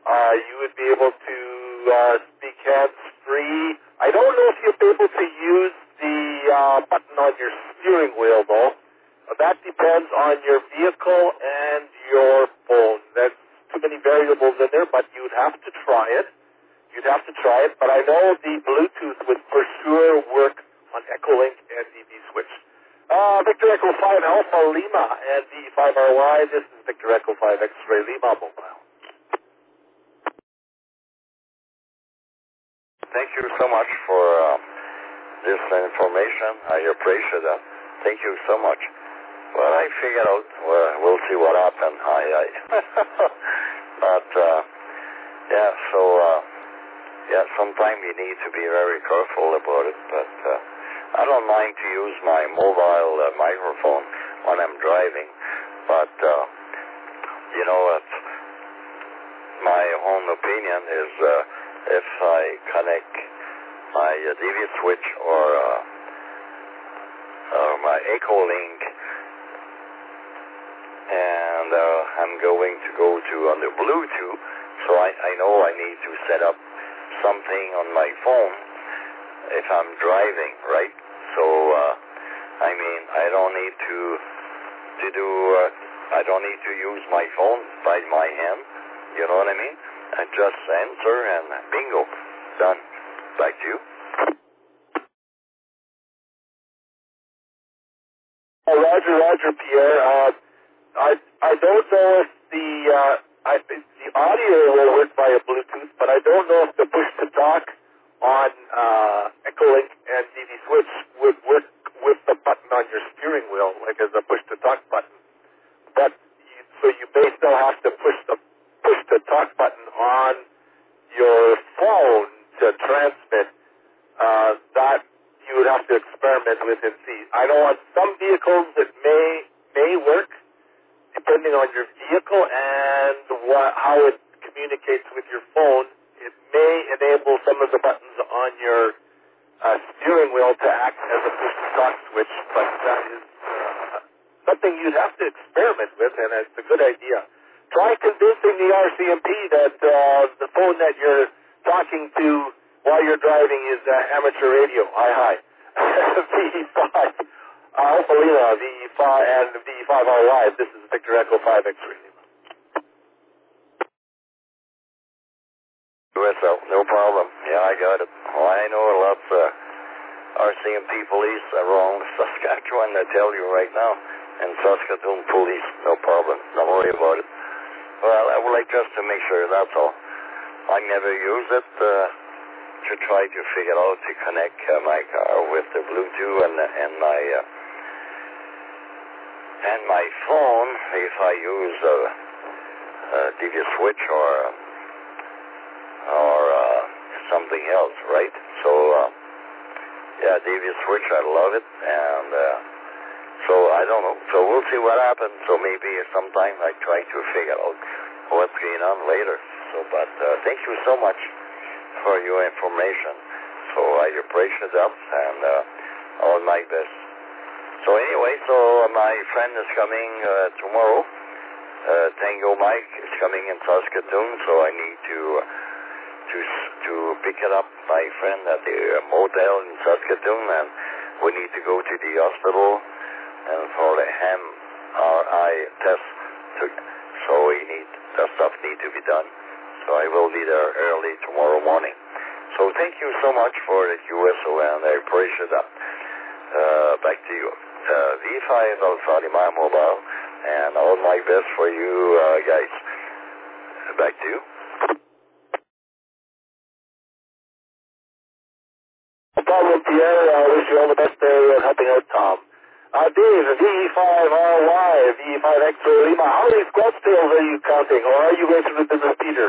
You would be able to speak hands-free. I don't know if you'll be able to use the button on your steering wheel, though. That depends on your vehicle and your phone. There's too many variables in there, but you'd have to try it. But I know the Bluetooth would for sure work on Echolink and DV Switch. Victor Echo 5 Alpha Lima and V5RY. This is Victor Echo 5 X-Ray Lima Mobile. Thank you so much for this information. I appreciate that. Thank you so much. Well, I figured out. We'll see what happens. But sometimes you need to be very careful about it. But I don't mind to use my mobile microphone when I'm driving. But my own opinion is if I connect my DV switch or my Echolink, and I'm going to go to on the Bluetooth, so I know I need to set up something on my phone if I'm driving, right? So I don't need to do I don't need to use my phone by my hand. You know what I mean? I just enter and bingo, done. Back to you. Roger, Pierre. I don't know if the audio will work via Bluetooth, but I don't know if the push-to-talk on Echolink and DV Switch would work with the button on your steering wheel, like as a push-to-talk button. But so you may still have to push the push-to-talk button on your phone to transmit. That you would have to experiment with and see. I know on some vehicles it may work, depending on your vehicle and how it communicates with your phone. It may enable some of the buttons on your steering wheel to act as a push-to-talk switch, but that is something you'd have to experiment with, and it's a good idea. Try convincing the RCMP that the phone that you're talking to while you're driving is amateur radio. Hi. V5 Alpha Lima, V5 and V5RY. This is Victor Echo 5 X-Ray. USL, no problem. Yeah, I got it. Well, I know lots of RCMP police around Saskatchewan, I tell you right now, and Saskatoon police, no problem. Don't worry about it. Well, I would like just to make sure, that's all. I never use it to try to figure out to connect my car with the Bluetooth and my phone if I use a DV switch or something else, right? So DV switch, I love it, and so I don't know. So we'll see what happens. So maybe sometime I try to figure out what's going on later. So, but thank you so much for your information. So I appreciate that, and all my best. So anyway, so my friend is coming tomorrow. Tango Mike is coming in Saskatoon, so I need to pick it up, my friend, at the motel in Saskatoon, and we need to go to the hospital and for the MRI test. So the stuff need to be done. So I will be there early tomorrow morning. So thank you so much for the USO, and I appreciate that. Back to you. V5 Alpha Lima Mobile, and all my best for you guys. Back to you. No problem, Pierre. I wish you all the best there helping out Tom. Dave, V5RY, V5 X-Ray Lima, how many squat tails are you counting, or are you going through the business, Peter?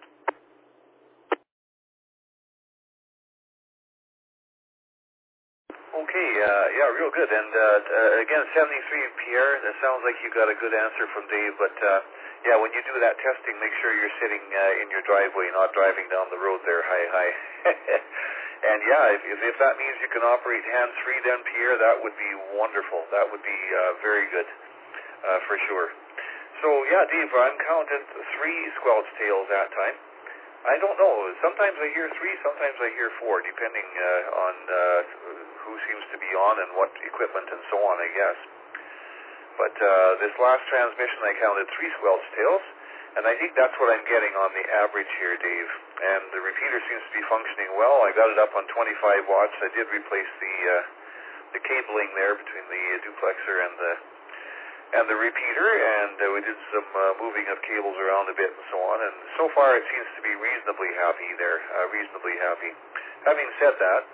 Okay, real good. And again, 73, Pierre, that sounds like you got a good answer from Dave, but when you do that testing, make sure you're sitting in your driveway, not driving down the road there. Hi. And if that means you can operate hands-free then, Pierre, that would be wonderful. That would be very good, for sure. So, yeah, Dave, I'm counted 3 squelch tails that time. I don't know. Sometimes I hear 3, sometimes I hear 4, depending on who seems to be on and what equipment and so on, I guess. But this last transmission, I counted 3 squelch tails, and I think that's what I'm getting on the average here, Dave. And the repeater seems to be functioning well. I got it up on 25 watts. I did replace the cabling there between the duplexer and the repeater, and we did some moving of cables around a bit and so on. And so far, it seems to be reasonably happy there, reasonably happy. Having said that,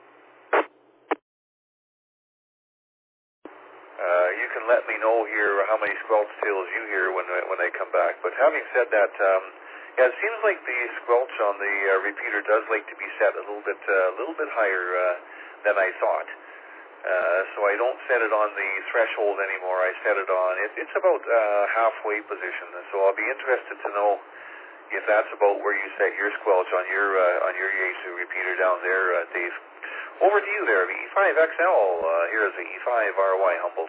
you can let me know here how many squelch tails you hear when I come back. But having said that, yeah, it seems like the squelch on the repeater does like to be set a little bit higher than I thought. So I don't set it on the threshold anymore. I set it on it's about halfway position. So I'll be interested to know if that's about where you set your squelch on your Yaesu repeater down there, Dave. Over to you there, the E5XL. Here is the E5RY Humboldt.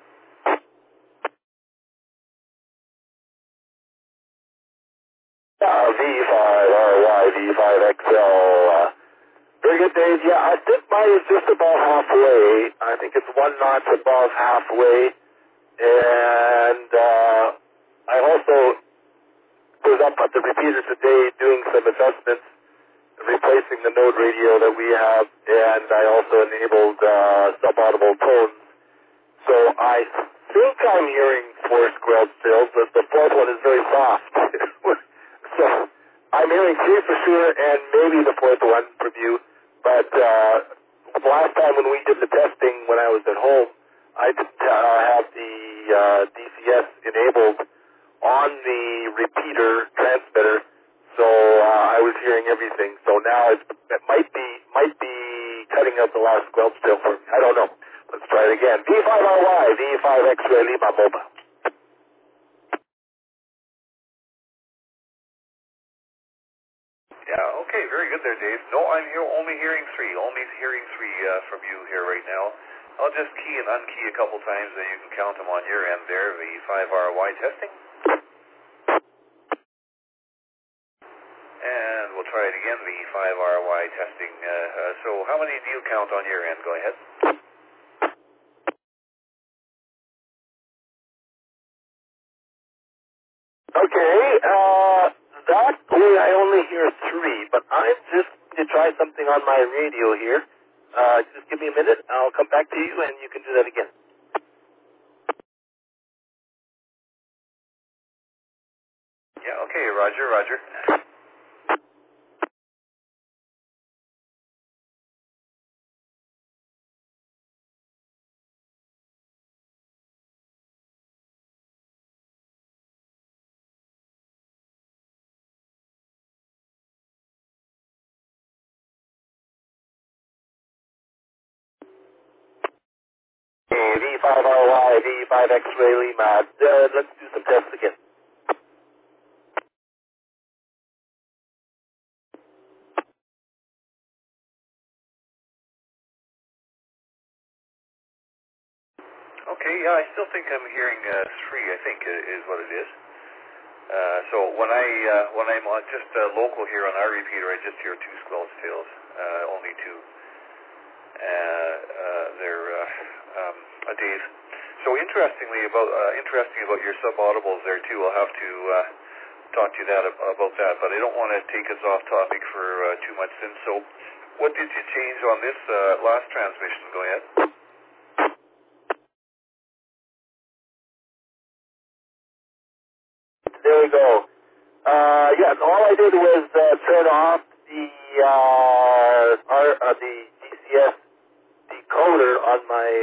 V5RY, V5XL. Very good, Dave. Yeah, I think mine is just about halfway. I think it's 1 notch above halfway. And I also was up at the repeater today doing some adjustments, replacing the node radio that we have, and I also enabled sub-audible tones. So I think I'm hearing 4 squelch tails, but the 4th one is very soft. So I'm hearing 3 for sure, and maybe the 4th one from you. But last time when we did the testing when I was at home, I didn't have the DCS enabled on the repeater transmitter, so I was hearing everything. So now it might be cutting out the last squelch tail for me. I don't know. Let's try it again. V5RY, V5X-ray Lima Mobile. Yeah, okay, very good there, Dave. No, I'm only hearing 3. Only hearing 3 from you here right now. I'll just key and unkey a couple times, and you can count them on your end there. The 5RY testing. And we'll try it again, the 5RY testing. So how many do you count on your end? Go ahead. Okay, that way I only hear 3, but I'm just going to try something on my radio here. Just give me a minute. I'll come back to you, and you can do that again. Yeah, okay, roger. V5RY, V5X-ray Lima. Let's do some tests again. Okay, yeah, I still think I'm hearing 3, I think, is what it is. So when I'm on just local here on our repeater, I just hear 2 squelch tails, only 2. Dave. So interesting about your sub-audibles there too. I'll have to talk to you about that, but I don't want to take us off topic for too much since. So what did you change on this last transmission? Go ahead. There we go. Yeah, all I did was turn off the DCS decoder on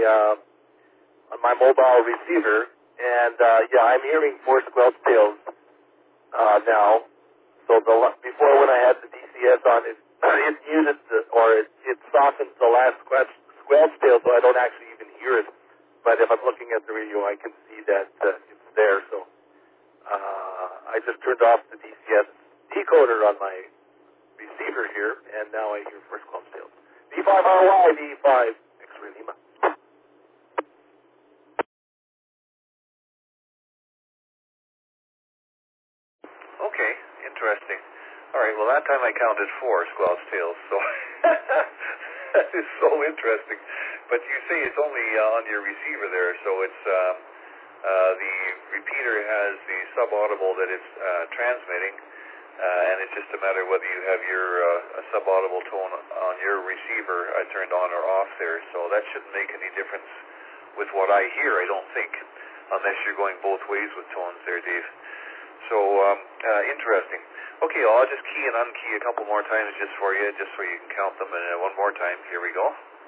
my mobile receiver, and yeah, I'm hearing 4 squelch tails now. So before when I had the DCS on, it muted it softens the last squelch tail, so I don't actually even hear it. But if I'm looking at the radio, I can see that it's there. So I just turned off the DCS decoder on my receiver here, and now I hear 4 squelch tails. V5RY, V5 X-ray Lima. interesting. All right, well, that time I counted 4 squelch tails, so that is so interesting. But you say it's only on your receiver there, so it's the repeater has the subaudible that it's transmitting, and it's just a matter whether you have your subaudible tone on your receiver turned on or off there. So that shouldn't make any difference with what I hear, I don't think, unless you're going both ways with tones there, Dave. So, interesting. Okay, I'll just key and unkey a couple more times just for you, just so you can count them. And one more time. Here we go.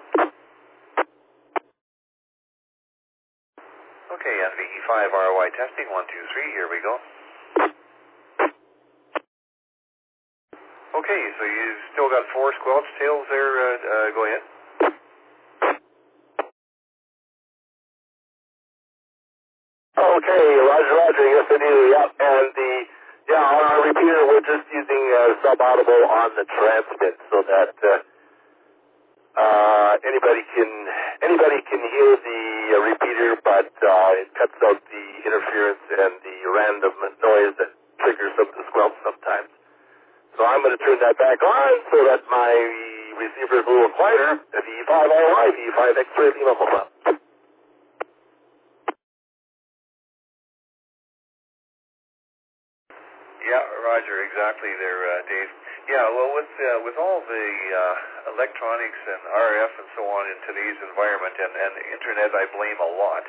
Okay, NVE5 ROI testing. 1, 2, 3. Here we go. Okay, so you've still got 4 squelch tails there. Go ahead. Okay, Roger, yes I do, yep. And on our repeater we're just using subaudible on the transmit so that anybody can hear the repeater, but it cuts out the interference and the random noise that triggers up the squelch sometimes. So I'm going to turn that back on so that my receiver is a little quieter. VE5 ROI, VE5 X-ray Lima Mobile. Yeah, Roger, exactly there, Dave. Yeah, well, with all the electronics and RF and so on in today's environment, and the internet, I blame a lot.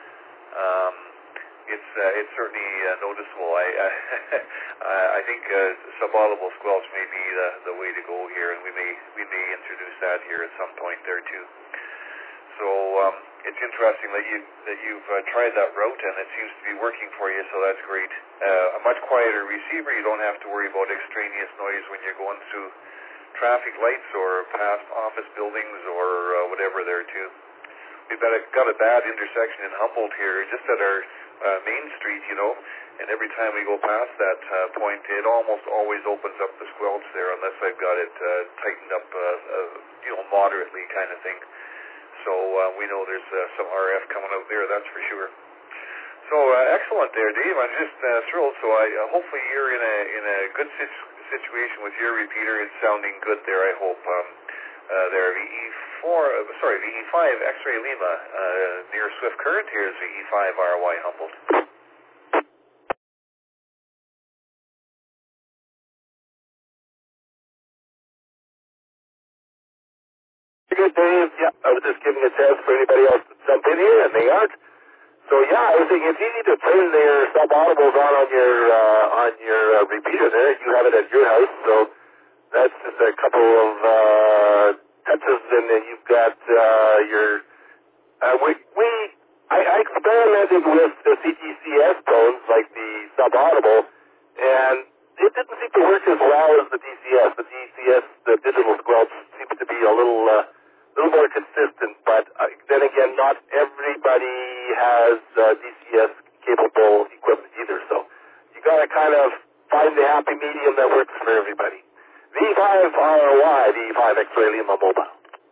It's certainly noticeable. I think subaudible squelch may be the way to go here, and we may introduce that here at some point there too. So it's interesting that you've tried that route, and it seems to be working for you. So that's great. A much quieter receiver. You don't have to worry about extraneous noise when you're going through traffic lights or past office buildings or whatever there too. We've got a bad intersection in Humboldt here, just at our main street, and every time we go past that point, it almost always opens up the squelch there, unless I've got it tightened up, moderately kind of thing. So we know there's some RF coming out there, that's for sure. So excellent there, Dave. I'm just thrilled. So hopefully you're in a good situation with your repeater. It's sounding good there, I hope. There, VE5 X-ray Lima, near Swift Current. Here's VE5 ROI Humboldt. Good, Dave. Yeah, I was just giving a chance for anybody else to jump in here, and they aren't. So yeah, I was thinking it's easy to turn their subaudibles on your repeater there. You have it at your house, so that's just a couple of touches, and then you've got your. I experimented with the CTCS tones, like the subaudible, and it didn't seem to work as well as the DCS. The DCS, the digital squelch, seems to be a little more consistent, but then again, not everybody has DCS capable equipment either, so you got to kind of find the happy medium that works for everybody. V5 ROI, V5 X-ray Lima Mobile.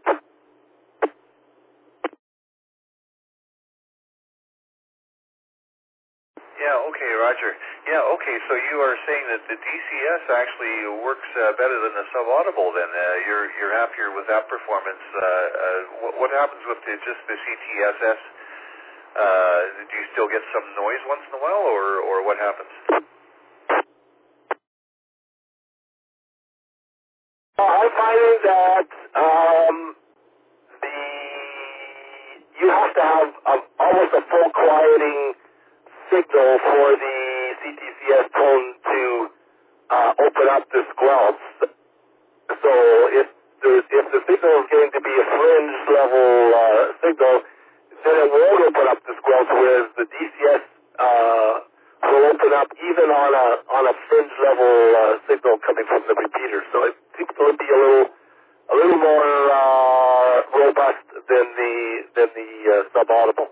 Yeah, okay, Roger. Yeah, okay, so you are saying that the DCS actually works better than the subaudible then. You're happier with that performance. What happens with just the CTSS? Do you still get some noise once in a while, or what happens? I'm finding that you have to have almost a full quieting signal for the CTCS tone to open up the squelch. So if the signal is going to be a fringe level signal, then it won't open up the squelch, whereas the DCS will open up even on a fringe level signal coming from the repeater. So it seems to be a little more robust than the subaudible.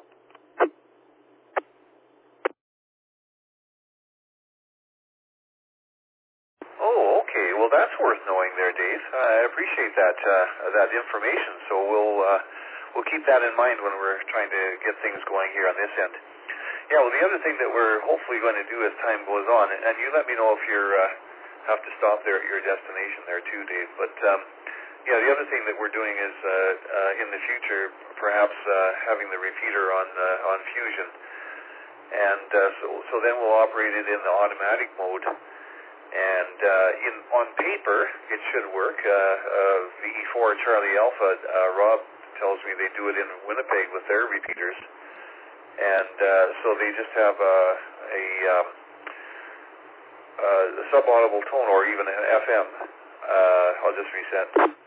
Oh, okay. Well, that's worth knowing there, Dave. I appreciate that information. So we'll keep that in mind when we're trying to get things going here on this end. Yeah. Well, the other thing that we're hopefully going to do as time goes on, and you let me know if you're have to stop there at your destination there too, Dave. But yeah, the other thing that we're doing is in the future, perhaps having the repeater on Fusion, and so then we'll operate it in the automatic mode. And on paper, it should work. VE4 Charlie Alpha, Rob tells me they do it in Winnipeg with their repeaters, and so they just have a sub-audible tone or even an FM. I'll just reset.